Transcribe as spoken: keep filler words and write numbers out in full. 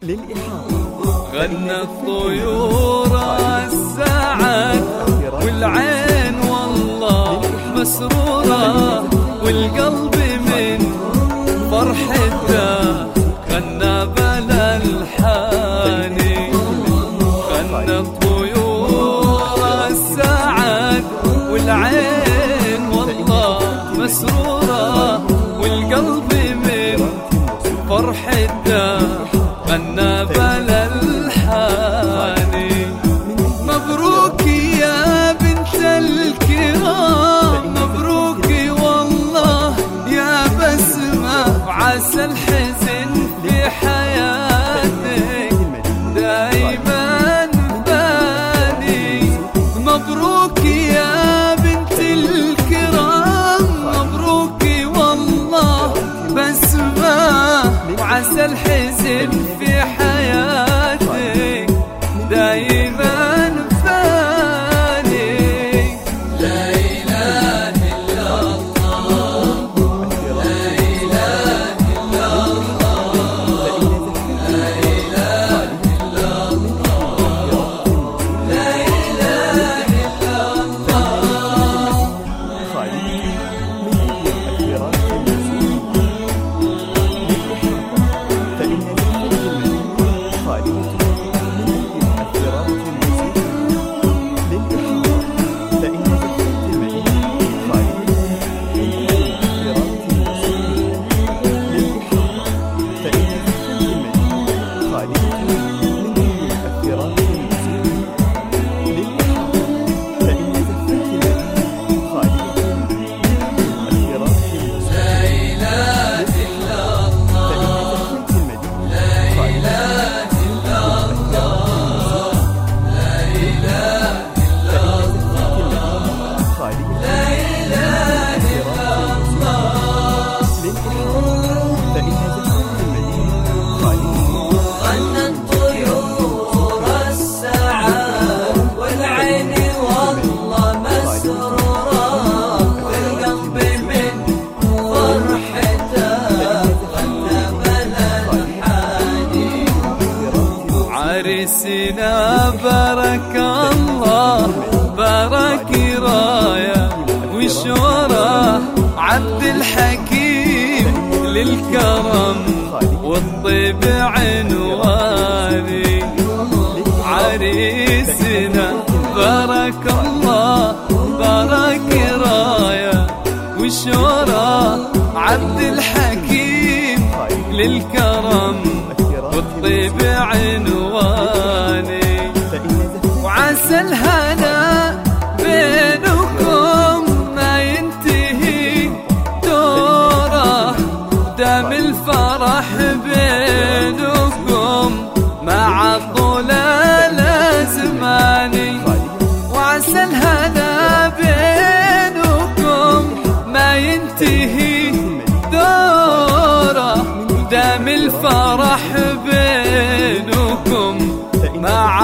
غنى الطيور السعد والعين والله مسرورة والقلب من فرحته غنى بلا الحاني. غنى الطيور السعد والعين والله مسرورة والقلب من فرحته غنى بلا الحاني. مبروك يا بنت الكرام، مبروك والله يا بسمة، وعسى الحزن في حياتك دايما بالي. مبروك يا بنت الكرام، مبروك والله بسمة، وعسى الحزن في حياتك دايما بالي. لا إله إلا الله، لا إله إلا الله، لا إله إلا الله، لا إله إلا الله. عريسنا بارك الله، بارك راية وشورى عبد الحكيم للكرم والطيب عنواني. عريسنا بارك الله، بارك راية وشورى عبد الحكيم للكرم والطيب عنواني. وعسى الهنا بينكم ما ينتهي دوره، دام الفرح بينكم مع طول الأزمان. وعسى الهنا بينكم ما ينتهي دوره، دام الفرح بينكم مع